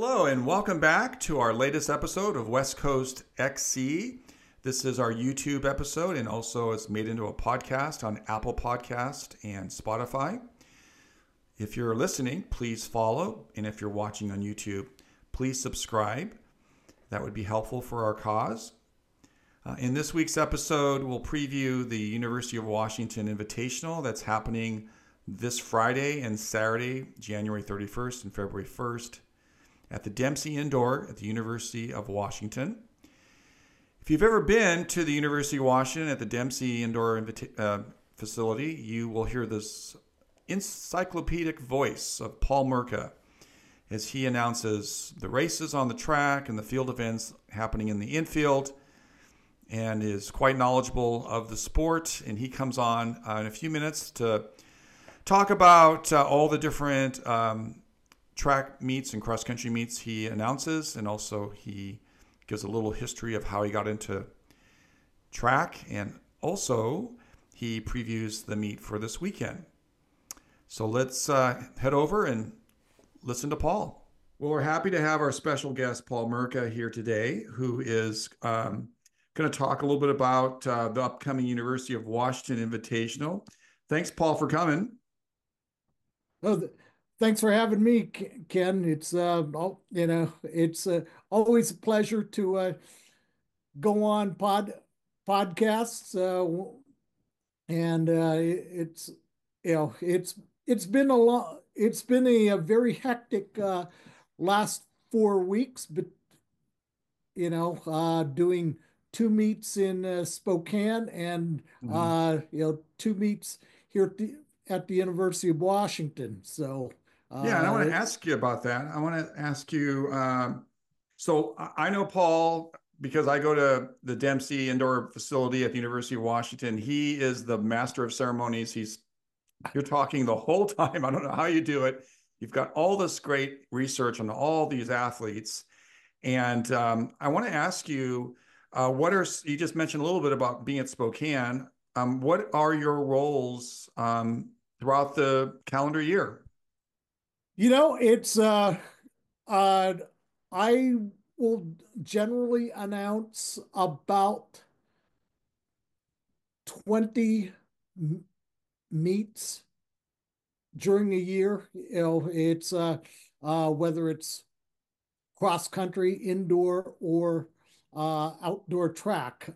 Hello, and welcome back to our latest episode of West Coast XC. This is our YouTube episode, and also it's made into a podcast on Apple Podcast and Spotify. If you're listening, please follow, and if you're watching on YouTube, please subscribe. That would be helpful for our cause. In this week's episode, we'll preview the University of Washington Invitational that's happening this Friday and Saturday, January 31st and February 1st. At the Dempsey Indoor at the University of Washington. If you've ever been to the University of Washington at the Dempsey Indoor facility, you will hear this encyclopedic voice of Paul Murka as he announces the races on the track and the field events happening in the infield, and is quite knowledgeable of the sport. And he comes on in a few minutes to talk about all the different track meets and cross-country meets he announces, and also he gives a little history of how he got into track, and also he previews the meet for this weekend. So let's head over and listen to Paul. Well, we're happy to have our special guest, Paul Murka, here today, who is going to talk a little bit about the upcoming University of Washington Invitational. Thanks, Paul, for coming. Oh, thanks for having me, Ken. It's it's always a pleasure to go on podcasts, and it's been a very hectic last 4 weeks, but doing two meets in Spokane and two meets here at the University of Washington. So Yeah, and I want to it's ask you about that. I want to ask you, so I know Paul because I go to the Dempsey Indoor Facility at the University of Washington. He is the master of ceremonies. You're talking the whole time. I don't know how you do it. You've got all this great research on all these athletes. And I want to ask you, you just mentioned a little bit about being at Spokane. What are your roles throughout the calendar year? it's uh I will generally announce about 20 meets during a year. It's whether it's cross country, indoor, or outdoor track.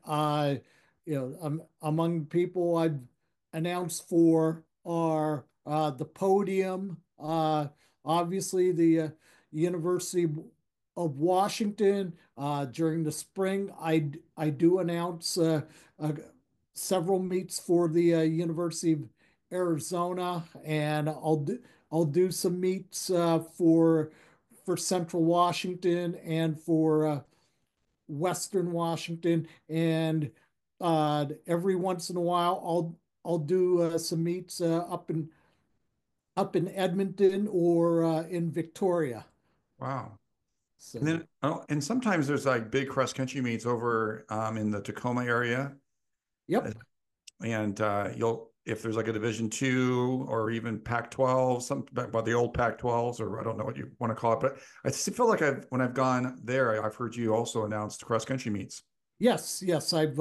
Among people I've announced for are the podium, obviously the University of Washington. During the spring, I do announce several meets for the University of Arizona, and I'll do some meets for Central Washington and for Western Washington, and every once in a while I'll do some meets up in Edmonton or in Victoria. Wow. And So then, oh, and sometimes there's like big cross country meets over in the Tacoma area, yep. and if there's like a Division II or even Pac-12, something about the old Pac-12s, or I don't know what you want to call it, but I just feel like when I've gone there, I've heard you also announce cross country meets. Yes, I've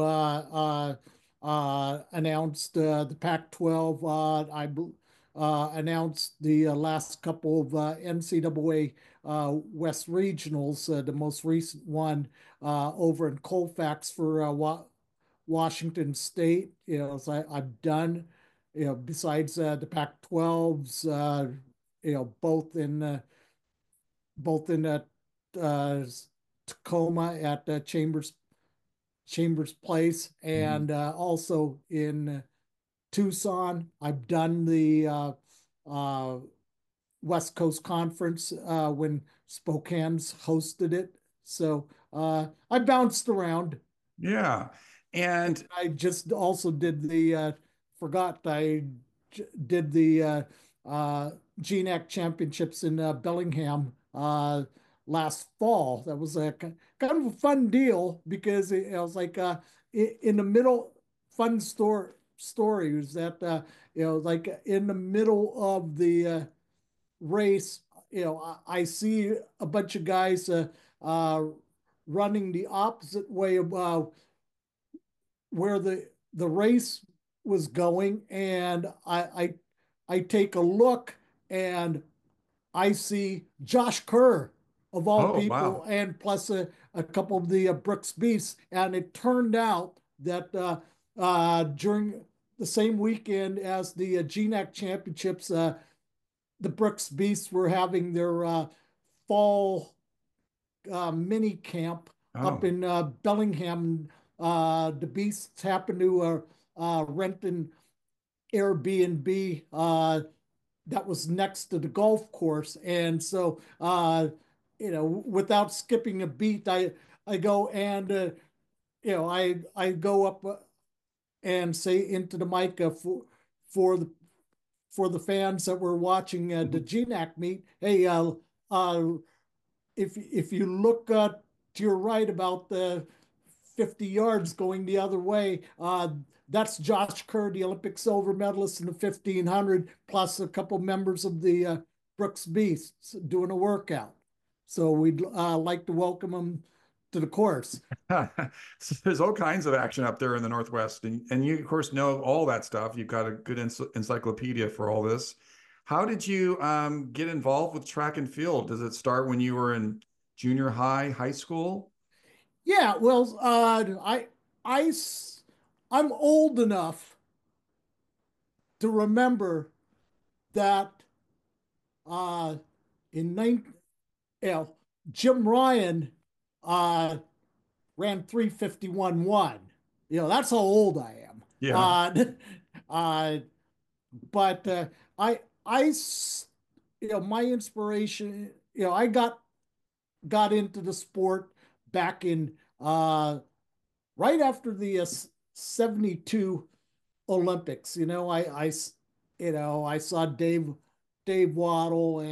announced the Pac-12. I announced the last couple of NCAA West regionals. The most recent one over in Colfax for Washington State. So I've done. Besides the Pac-12s, both in uh, Tacoma at Chambers Place, Mhm. and also in Tucson. I've done the West Coast Conference when Spokane's hosted it. So I bounced around. Yeah. And I just also did forgot I did the GNAC championships in Bellingham last fall. That was a kind of a fun deal because it was like in the middle, fun story was that like in the middle of the race, I see a bunch of guys uh, running the opposite way of where the race was going, and I take a look and I see Josh Kerr of all Oh, wow. people, and plus a couple of the Brooks Beasts, and it turned out that during the same weekend as the GNAC championships, the Brooks Beasts were having their fall mini camp up Oh, in Bellingham. The Beasts happened to rent an Airbnb that was next to the golf course, and so without skipping a beat, I go and I go up and say into the mic for the for the fans that were watching the GNAC meet, hey, uh, if you look to your right about the 50 yards going the other way, that's Josh Kerr, the Olympic silver medalist in the 1500, plus a couple members of the Brooks Beasts doing a workout. So we'd like to welcome them to the course. so there's all kinds of action up there in the Northwest, and you, of course, know all that stuff. You've got a good encyclopedia for all this. How did you get involved with track and field? Does it start when you were in junior high, high school? Yeah, well, I, I'm old enough to remember that uh, in 19, you know, Jim Ryan uh, ran 3:51.1. That's how old I am. Yeah. Uh, but I, my inspiration, I got into the sport back in right after the 72 Olympics. I saw Dave Waddle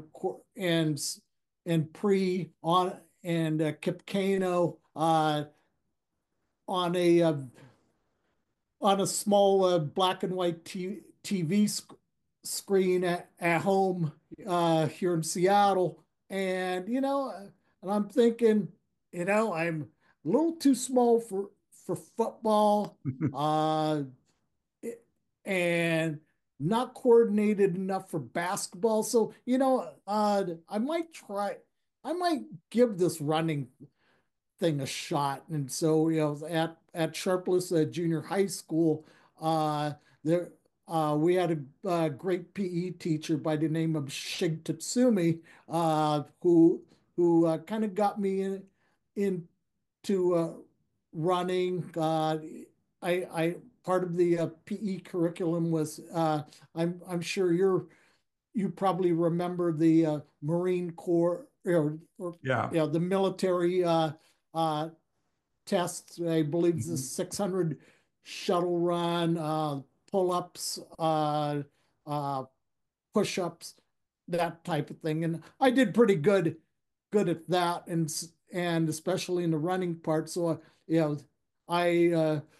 and Pre on and Kip Kano on a small black and white TV screen at home here in Seattle, and I'm thinking, I'm a little too small for football. Uh, and not coordinated enough for basketball. So, I might give this running thing a shot. And so, at Sharpless Junior High School, there we had a great PE teacher by the name of Shig Tatsumi, who kind of got me into running. I part of the PE curriculum was I'm sure you probably remember the Marine Corps or Yeah. the military uh, tests. I believe the Mhm. 600 shuttle run, pull-ups, uh, push-ups, that type of thing, and I did pretty good at that, and especially in the running part. So I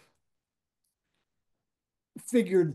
figured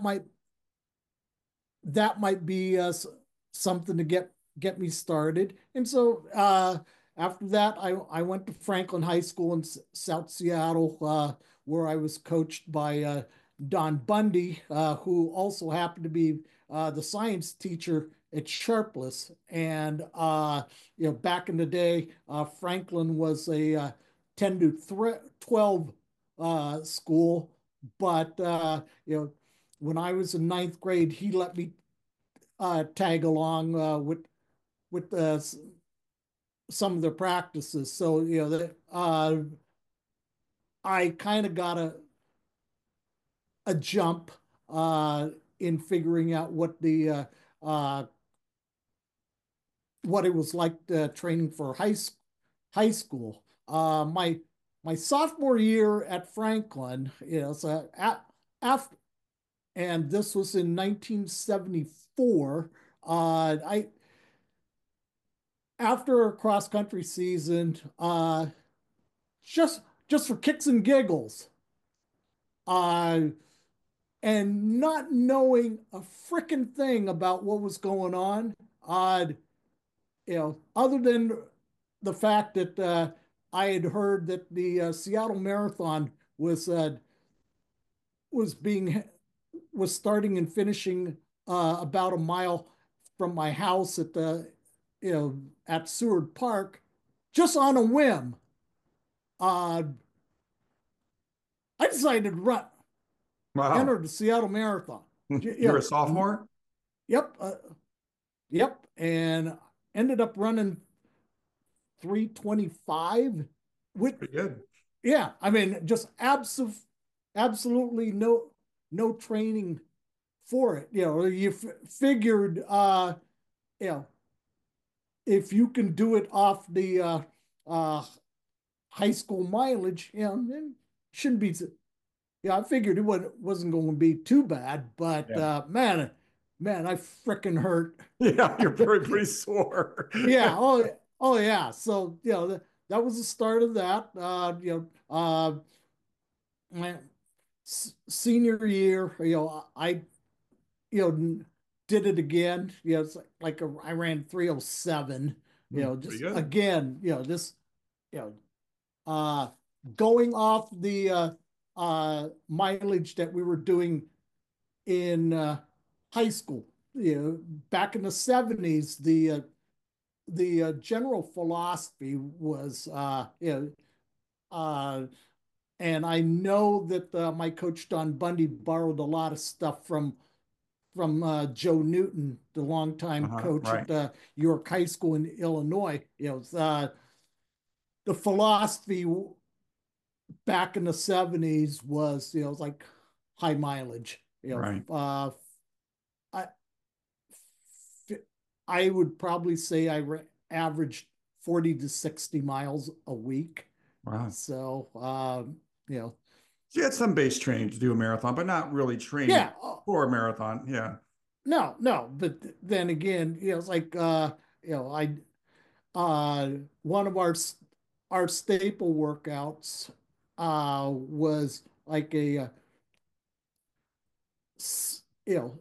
that might be something to get me started. And so after that, I went to Franklin High School in South Seattle, where I was coached by Don Bundy, who also happened to be the science teacher at Sharpless. And back in the day, Franklin was a 10 to 12 school, but when I was in ninth grade, he let me tag along with some of the practices. So I kind of got a jump in figuring out uh, what it was like training for high school. My sophomore year at Franklin, so after, and this was in 1974. I After a cross country season, just just for kicks and giggles, uh, and not knowing a freaking thing about what was going on, other than the fact that I had heard that the Seattle Marathon was being was starting and finishing about a mile from my house at the at Seward Park, just on a whim. Uh, I decided to run, Wow. enter the Seattle Marathon. You're a sophomore? Yep, yep, and ended up running 3:25 with Pretty good. yeah, I mean just absolutely no training for it. You figured you know if you can do it off the uh high school mileage, then shouldn't be. Yeah, I figured it wasn't going to be too bad, but Yeah. man, I fricking hurt. Yeah, you're pretty sore. Yeah. Oh yeah. So that was the start of that. My senior year, I did it again. It's I ran 3:07. Pretty Just good. again, this you know uh, going off the mileage that we were doing in high school. Back in the 70s, the general philosophy was, uh, and I know that my coach Don Bundy borrowed a lot of stuff from Joe Newton, the longtime coach Right. at York High School in Illinois. The philosophy back in the 70s was, like high mileage. Right. I I would probably say averaged 40 to 60 miles a week. Wow. So, you know, So you had some base training to do a marathon, but not really training yeah, for a marathon. Yeah. no, but then again, it's like, I, one of our staple workouts, was like you know,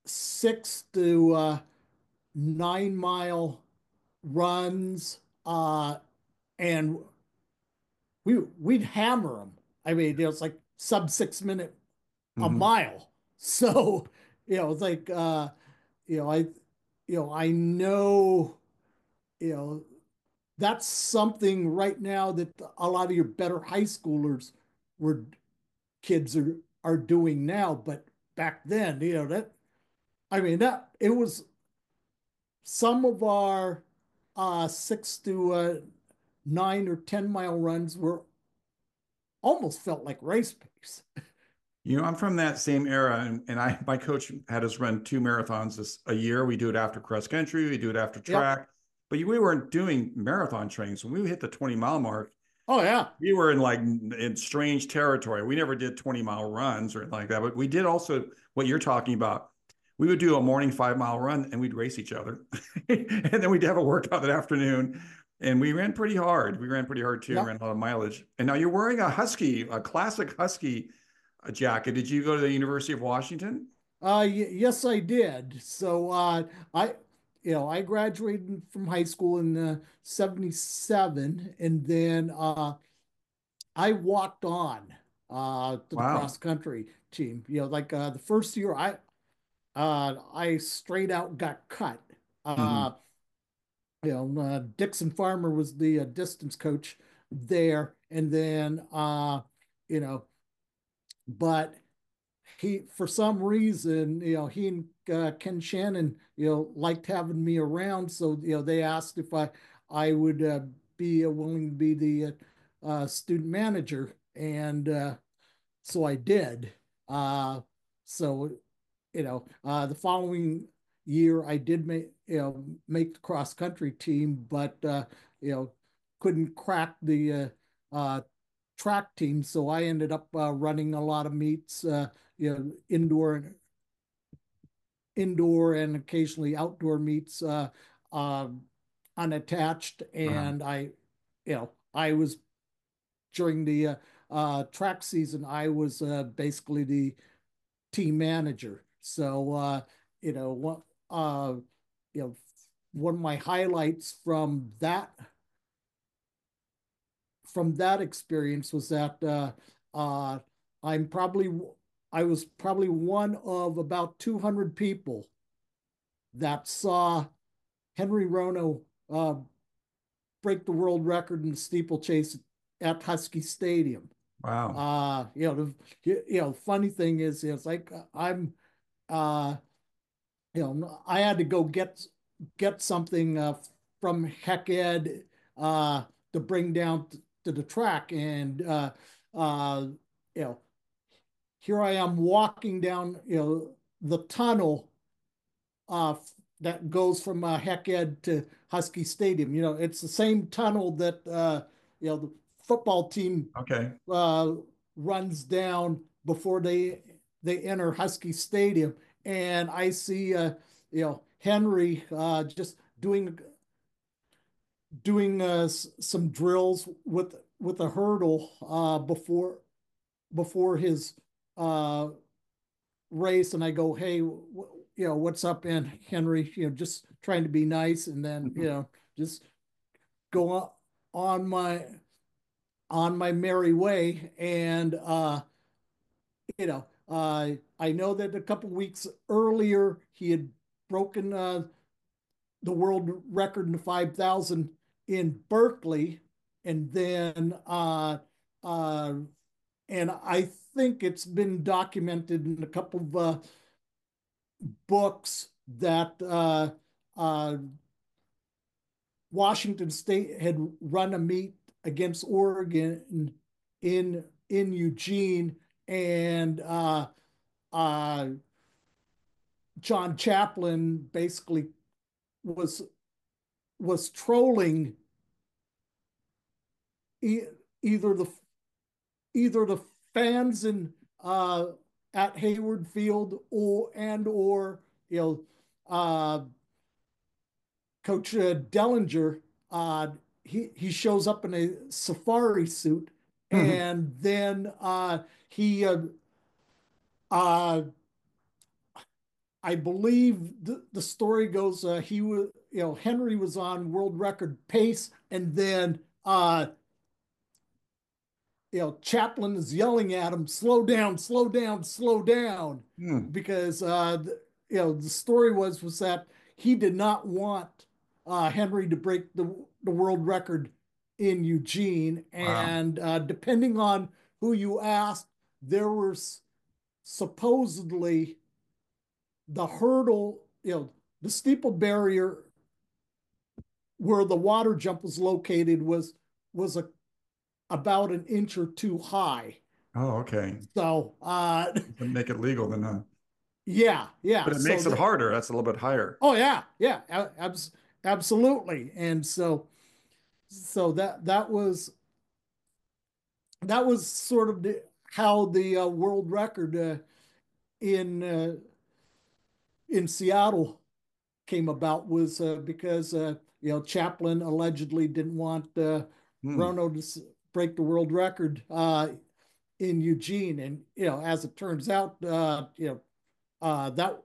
6 to 9 mile runs, and we'd hammer them. I mean, it was like sub 6 minute a Hmm. mile. So, it's like I I know, you know, that's something right now that a lot of your better high schoolers were kids are doing now. But back then, that I mean that it was some of our 6 to 9 or 10 mile runs were almost felt like race pace. I'm from that same era, and my coach had us run two marathons a year. We do it after cross country, we do it after Yep. track, but we weren't doing marathon training. So when we hit the 20-mile mark, Oh yeah. we were in strange territory. We never did 20-mile runs or like that, but we did also what you're talking about. We would do a morning 5-mile run and we'd race each other. And then we'd have a workout that afternoon. And we ran pretty hard. We ran pretty hard too, Yep. ran a lot of mileage. And now you're wearing a classic Husky jacket. Did you go to the University of Washington? Yes, I did. So I graduated from high school in '77, and then I walked on to the cross Wow. country team. Like the first year, I straight out got cut. Hmm. Uh, Dixon Farmer was the distance coach there, and then you know, but he for some reason, he and Ken Shannon, liked having me around. So, they asked if I would be willing to be the student manager, and so I did. So, the following year I did make the cross country team, but you know couldn't crack the track team, so I ended up running a lot of meets, indoor and occasionally outdoor meets, uh, unattached. Uh-huh. And I was during the track season, I was basically the team manager. So, you know, what, uh, you know, one of my highlights from that experience was that uh, I'm probably I was probably one of about 200 people that saw Henry Rono break the world record in the steeplechase at Husky Stadium. Wow. Funny thing is, it's like uh, I had to go get something from Heck Ed to bring down to the track, and uh, you know, here I am walking down, the tunnel uh, that goes from Heck Ed to Husky Stadium. It's the same tunnel that the football team Okay. uh, runs down before they enter Husky Stadium, and I see Henry just doing some drills with a hurdle before his uh, race, and I go, hey, what's up, in Henry? Just trying to be nice, and then just go on my merry way, and I know that a couple weeks earlier he had broken the world record in the 5,000 in Berkeley, and then uh, and I think it's been documented in a couple of books that uh, Washington State had run a meet against Oregon in Eugene, and uh, John Chaplin basically was was trolling e- either the either the fans in at Hayward Field or you know uh, Coach Dellinger. He shows up in a safari suit, and then he uh, I believe the story goes he was Henry was on world record pace, and then Chaplin is yelling at him, slow down, slow down, slow down, Hmm. because the story was that he did not want Henry to break the world record in Eugene, Wow. and depending on who you asked, there was supposedly the hurdle, the steeple barrier where the water jump was located was about an inch or two high. Oh, okay. So Doesn't make it legal then, huh? yeah, yeah. But it makes it harder. That's a little bit higher. Oh yeah, yeah, absolutely. And so that was sort of how the world record in in Seattle came about, was because Chaplin allegedly didn't want Hmm. Rono to break the world record in Eugene, and as it turns out, that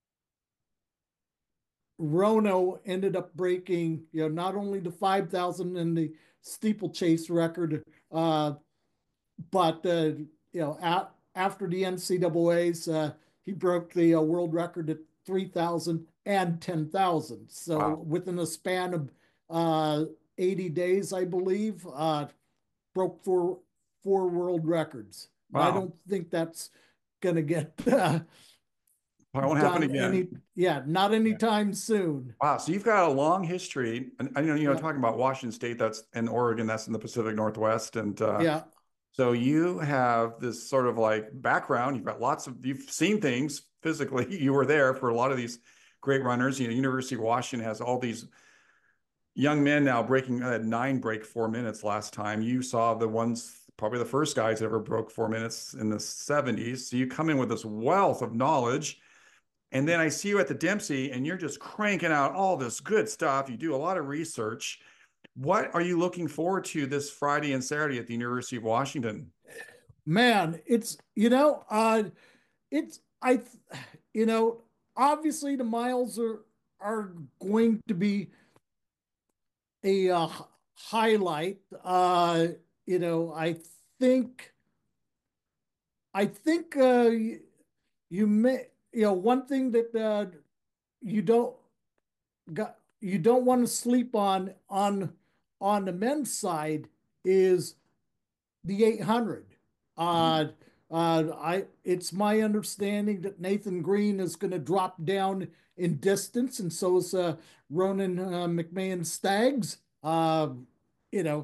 Rono ended up breaking, not only the 5,000 and the steeplechase record, but after the NCAA's, he broke the world record at 3,000 and 10,000. So Wow. within a span of uh, 80 days, I believe, broke four world records. And I Wow. don't think that's going to get Probably won't happen done again. not Yeah. anytime soon. Wow. So you've got a long history. And I know, Yeah, talking about Washington State, that's in Oregon, that's in the Pacific Northwest. And yeah. so you have this sort of like background. You've seen things physically. You were there for a lot of these great runners. University of Washington has all these young men now breaking 4 minutes last time. You saw the ones, probably the first guys that ever broke 4 minutes in the 70s. So you come in with this wealth of knowledge. And then I see you at the Dempsey and you're just cranking out all this good stuff. You do a lot of research. What are you looking forward to this Friday and Saturday at the University of Washington? Man, it's I, obviously the miles are. are going to be a highlight. You know, think I think you may, you know, one thing that you don't you don't want to sleep on the men's side is the 800. Uh, it's my understanding that Nathan Green is going to drop down in distance, and so is Ronan McMahon Staggs. You know,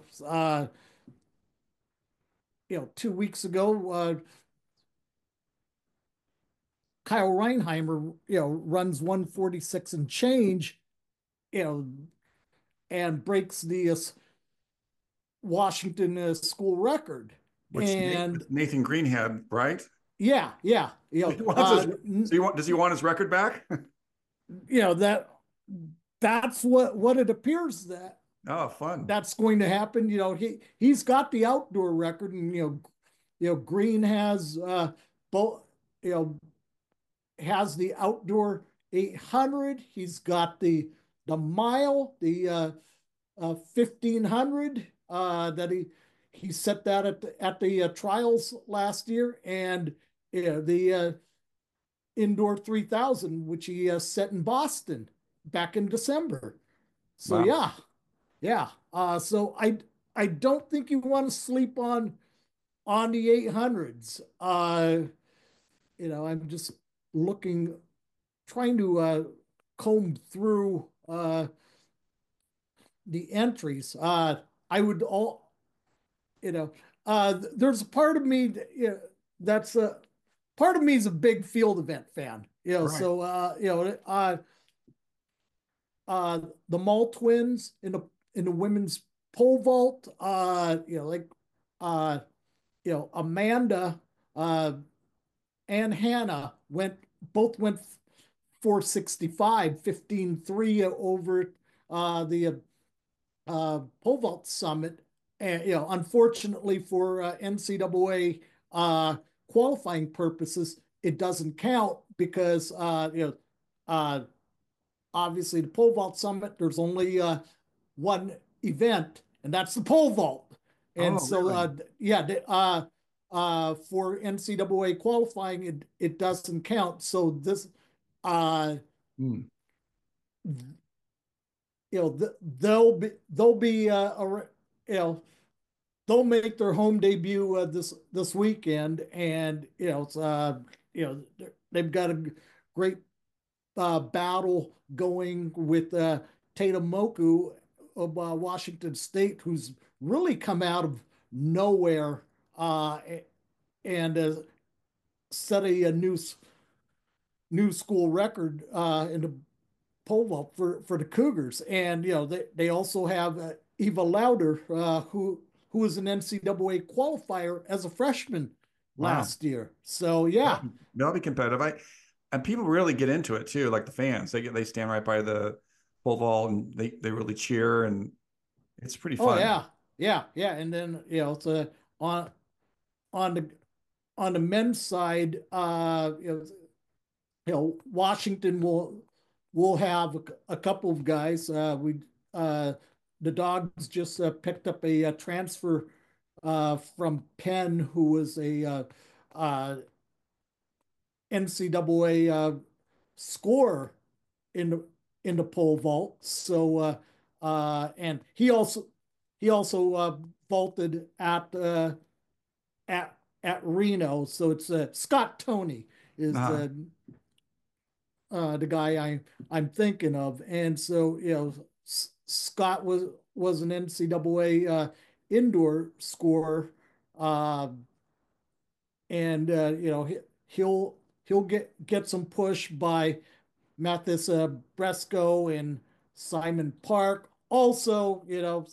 2 weeks ago, Kyle Reinheimer, runs 146 and change, you know, and breaks the Washington school record. Which And Nathan Green had, right? yeah, yeah, He wants his, does he want his record back? that's what it appears that Oh, fun. that's going to happen. He's got the outdoor record, and Green has both, you know, has the outdoor 800. He's got the mile, the 1500 that he set that at the trials last year, and the indoor 3000, which he set in Boston back in December. So Wow. yeah, yeah. So I don't think you want to sleep on the 800s. I'm just looking, trying to comb through the entries. I would all, you know, there's a part of me that's a part of me is a big field event fan. Right. So the Mall twins in the women's pole vault. Uh, Amanda and Hannah went 465, 15-3 over the pole vault summit. And unfortunately for NCAA qualifying purposes, it doesn't count because uh, obviously the pole vault summit, there's only one event, and that's the pole vault. And Oh, so, really? yeah, for NCAA qualifying, it doesn't count. So this, uh, Hmm. they'll be, you know, they'll make their home debut this weekend, and they've got a great battle going with Tatum Moku of Washington State, who's really come out of nowhere uh, and set a new school record in the pole vault for the Cougars. And they also have Eva Lauder, who was an NCAA qualifier as a freshman Wow. last year. So yeah. That'll be competitive. And people really get into it too, like the fans. They stand right by the pole vault and they really cheer, and it's pretty Oh fun. yeah, yeah, yeah. And then it's on on the on the men's side, Washington will have a couple of guys. We The Dogs just picked up a transfer from Penn, who was a NCAA scorer in the pole vault. So and he also vaulted at Reno. So it's Scott Tony is Uh-huh. the guy I'm thinking of. And so Scott was an NCAA indoor scorer, uh, and he'll get some push by Mathis Bresco and Simon Park. Also,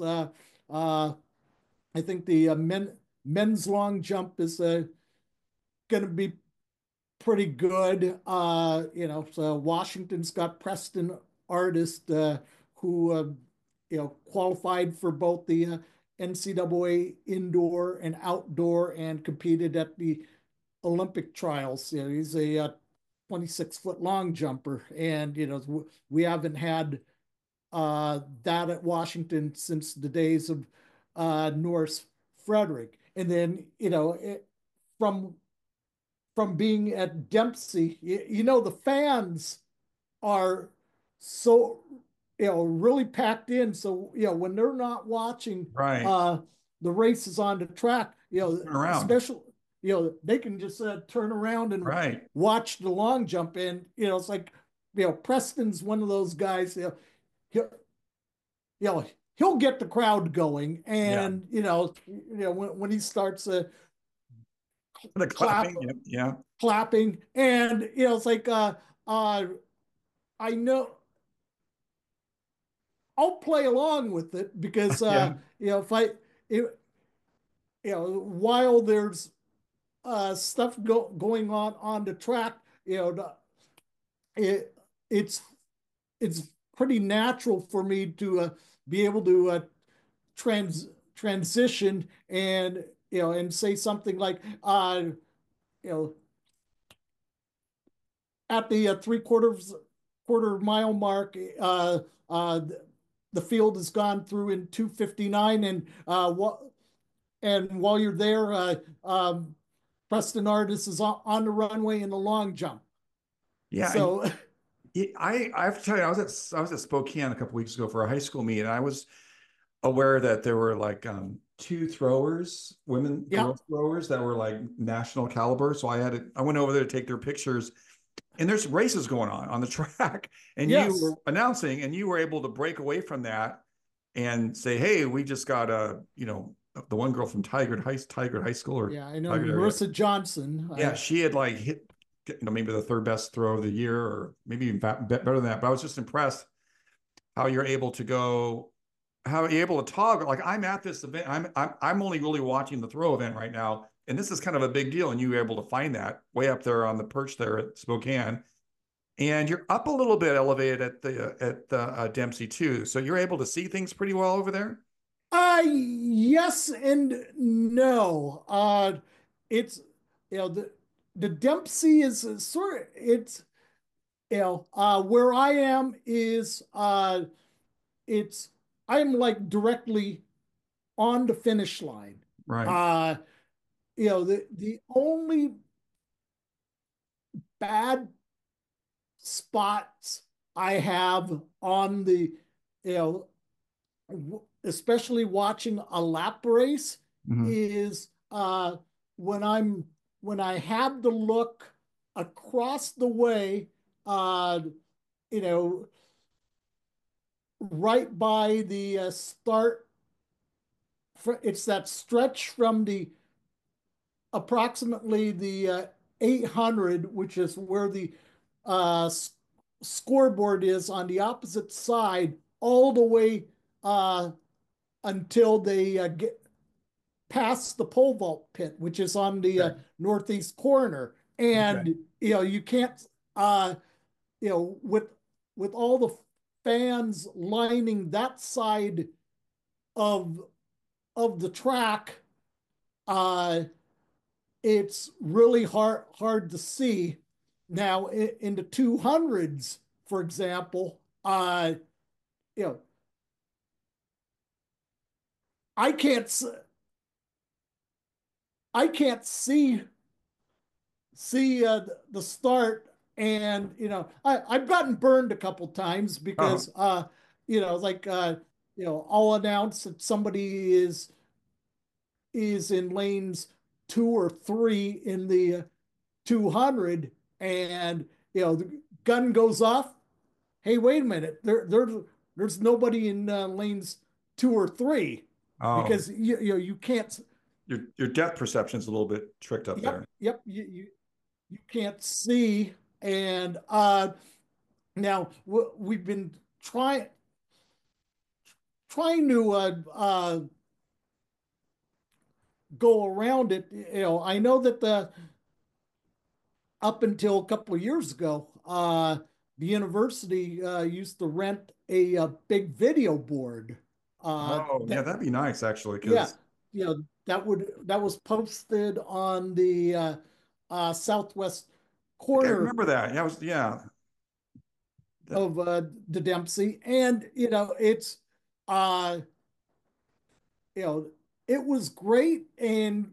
I think the men's long jump is going to be pretty good. So Washington's got Preston Artist, who qualified for both the NCAA indoor and outdoor and competed at the Olympic trials. He's a 26-foot long jumper. And, we haven't had that at Washington since the days of Norris Frederick. And then, from being at Dempsey, the fans are so really packed in. So when they're not watching Right. the races on the track, Turn around. especially they can just turn around and Right. watch the long jump. And it's like Preston's one of those guys. He'll, you know he'll get the crowd going, Yeah. and when he starts The clap clapping. Yeah. Yeah. clapping, and it's like uh I know I'll play along with it because Yeah. if I if, while there's stuff going on the track, it it's it's pretty natural for me to be able to transition, and and say something like you know at the quarter mile mark, uh, the field has gone through in 2:59, and what and while you're there, Preston Artis is on the runway in the long jump. Yeah. And So I have to tell you, I was at Spokane a couple weeks ago for a high school meet, and I was aware that there were like two throwers, yeah, girls throwers that were like national caliber. So I went over there to take their pictures, and there's races going on the track, and you were yes, announcing, and you were able to break away from that and say, "Hey, we just got the one girl from Tigard High School or yeah, I know Tigard area. Marissa Johnson. Yeah, she had like hit, maybe the third best throw of the year, or maybe even better than that. But I was just impressed how you're able to go, how you're able to toggle. Like I'm at this event, I'm only really watching the throw event right now, and this is kind of a big deal. And you were able to find that way up there on the perch there at Spokane, and you're up a little bit elevated at the Dempsey too, so you're able to see things pretty well over there. Yes and no. It's the Dempsey is sort of it's where I am is it's I'm like directly on the finish line. Right. Uh, the only bad spots I have on the you know especially watching a lap race Mm-hmm. is when I'm when I have to look across the way, uh, you know, right by the start. It's that stretch from the approximately the 800, which is where the uh, scoreboard is on the opposite side, all the way uh, until they get past the pole vault pit, which is on the Okay. northeast corner. Okay. And you can't, with all the fans lining that side of the track, uh, it's really hard to see. Now in the 200s, for example, you know, I can't I can't see the start, and I've gotten burned a couple times Oh, because like I'll announce that somebody is in lanes 2 or 3 in the 200, and the gun goes off. Hey, wait a minute, there's nobody in lanes 2 or 3, oh, because you can't. your depth perception's a little bit tricked up Yep, there. yep, you can't see. And now we've been trying to go around it. I know that the up until a couple of years ago, the university used to rent a big video board. Oh, yeah, That that'd be nice actually, Yeah, because that was posted on the Southwest Like, I corner remember that. Yeah, I was, yeah. That, of the Dempsey, and it's uh, you know it was great, and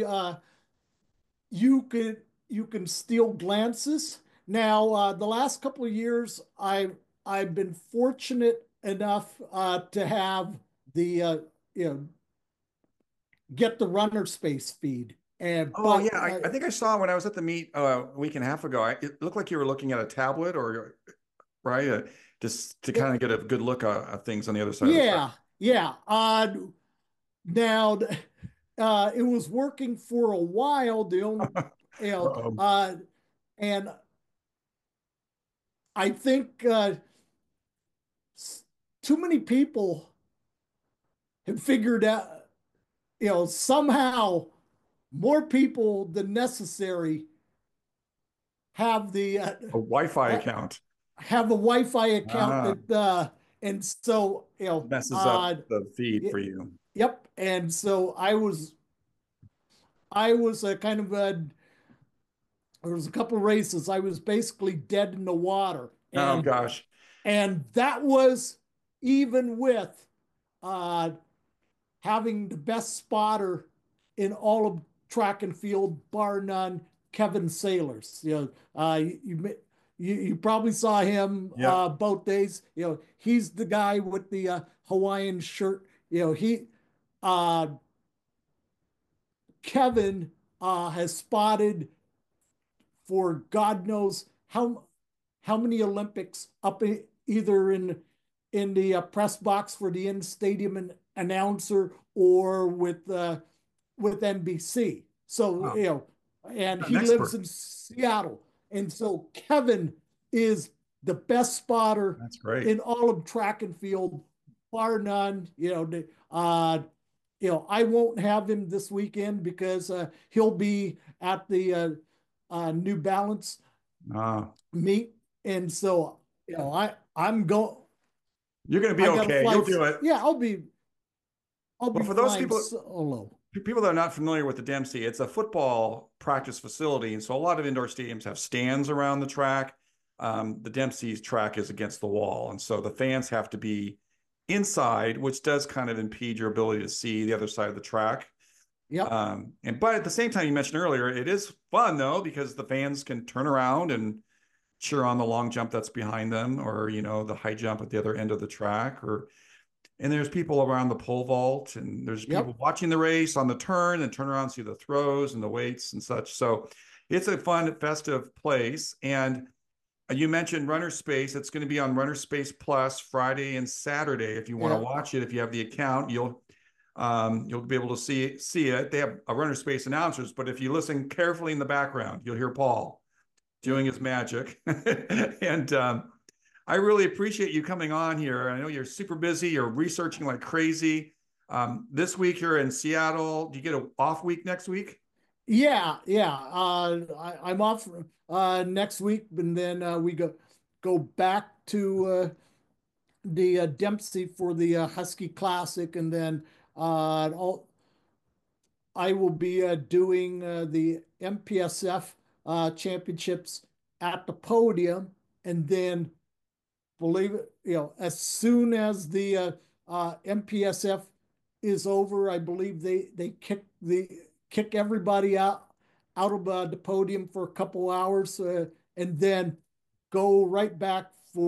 you can steal glances. Now, the last couple of years, I've been fortunate enough to have the you know get the runner space feed, and oh, but yeah. I think I saw when I was at the meet a week and a half ago. It looked like you were looking at a tablet or, right? Just to kind of get a good look at things on the other side of the track. yeah, yeah. Now, it was working for a while. The only you know Uh-oh. and I think too many people have figured out, somehow more people than necessary have the A Wi-Fi ha- account have a Wi-Fi account ah, that and so messes up the feed for you. yep. And so I was kind of there was a couple of races I was basically dead in the water, Oh gosh. and that was even with uh having the best spotter in all of track and field, bar none, Kevin Sailors. You probably saw him Yep. both days. He's the guy with the Hawaiian shirt. He uh, Kevin has spotted for God knows how many Olympics up either in the press box for the in stadium announcer or with NBC. So Wow. and An he lives expert. in Seattle, and so Kevin is the best spotter That's great. in all of track and field, bar none. I won't have him this weekend because he'll be at the New Balance Ah, meet, and so I'm going. you're going to be I got to okay. fly. You'll do it. Yeah, I'll Well, be for those flying people solo. people that are not familiar with the Dempsey, it's a football practice facility, and so a lot of indoor stadiums have stands around the track. The Dempsey's track is against the wall, and so the fans have to be inside, which does kind of impede your ability to see the other side of the track. Yep. And but at the same time, you mentioned earlier, it is fun though because the fans can turn around and cheer on the long jump that's behind them, or the high jump at the other end of the track, or and there's people around the pole vault, and there's people Yep. watching the race on the turn and turn around, see the throws and the weights and such. So it's a fun, festive place. And you mentioned Runner Space. It's going to be on Runner Space Plus Friday and Saturday. If you want to Yeah. watch it, if you have the account, you'll be able to see it. They have a Runner Space announcers, but if you listen carefully in the background, you'll hear Paul doing his magic. And I really appreciate you coming on here. I know you're super busy. You're researching like crazy. This week you're in Seattle. Do you get an off week next week? Yeah. Yeah. I'm off next week, and then we go back to the Dempsey for the Husky Classic, and then I will be doing the MPSF championships at the podium, and then believe it, as soon as the MPSF is over, I believe they kick everybody out of the podium for a couple hours, and then go right back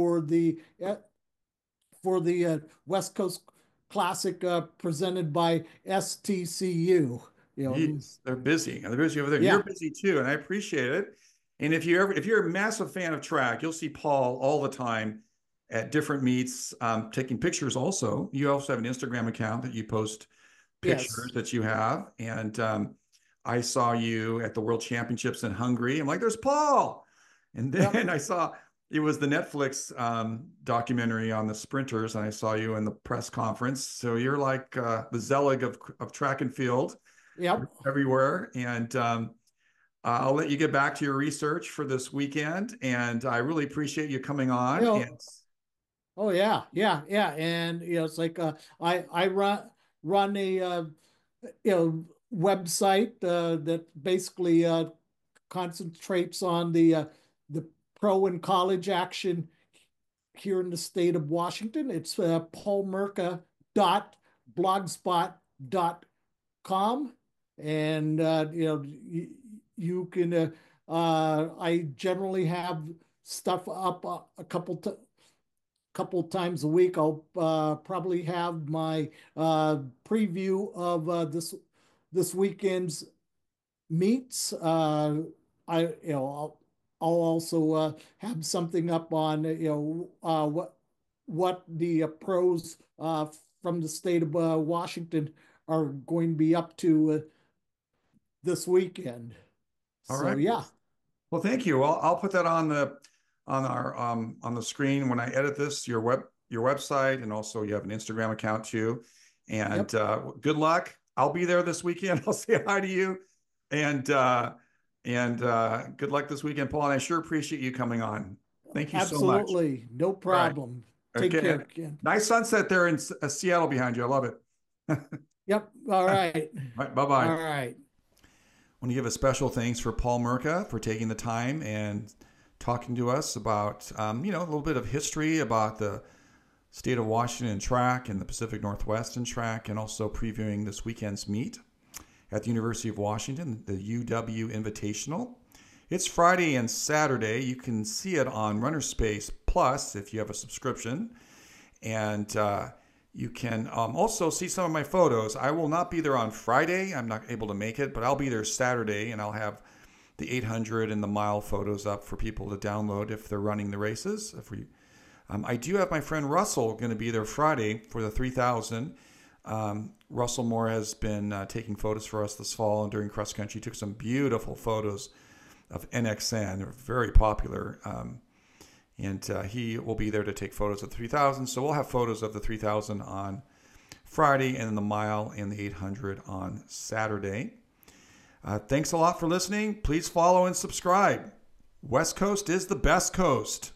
for the West Coast Classic presented by STCU. Jeez, they're busy. They're busy over there. You're Yeah. busy too, and I appreciate it. And if you're a massive fan of track, you'll see Paul all the time at different meets, taking pictures. Also, you also have an Instagram account that you post pictures Yes. that you have, and I saw you at the World Championships in Hungary. I'm like, there's Paul, and Yep. then I saw it was the Netflix documentary on the sprinters, and I saw you in the press conference. So you're like the Zelig of track and field Yep. everywhere. And I'll let you get back to your research for this weekend. And I really appreciate you coming You on. And know, Oh yeah, yeah, yeah, and it's like I run a website that basically concentrates on the pro and college action here in the state of Washington. It's paulmerka.blogspot.com. And you can I generally have stuff up a couple times a week. I'll probably have my preview of this weekend's meets. I'll also have something up on what the pros from the state of Washington are going to be up to this weekend. All So right. yeah. Well, thank you. I'll put that on the screen when I edit this. Your website, and also you have an Instagram account too. And good luck. I'll be there this weekend. I'll say hi to you, and good luck this weekend, Paul. And I sure appreciate you coming on. Thank you so much. Absolutely, no problem. Right. Take care, Okay. Ken. Nice sunset there in Seattle behind you. I love it. Yep. All right. Bye bye. All right. I want to give a special thanks for Paul Merka for taking the time and talking to us about, a little bit of history about the state of Washington track and the Pacific Northwest track, and also previewing this weekend's meet at the University of Washington, the UW Invitational. It's Friday and Saturday. You can see it on RunnerSpace Plus if you have a subscription. And you can also see some of my photos. I will not be there on Friday. I'm not able to make it, but I'll be there Saturday, and I'll have the 800 and the mile photos up for people to download if they're running the races. I do have my friend Russell going to be there Friday for the 3000. Russell Moore has been taking photos for us this fall and during cross country. He took some beautiful photos of NXN. They're very popular. And he will be there to take photos of the 3000. So we'll have photos of the 3000 on Friday, and then the mile and the 800 on Saturday. Thanks a lot for listening. Please follow and subscribe. West Coast is the best coast.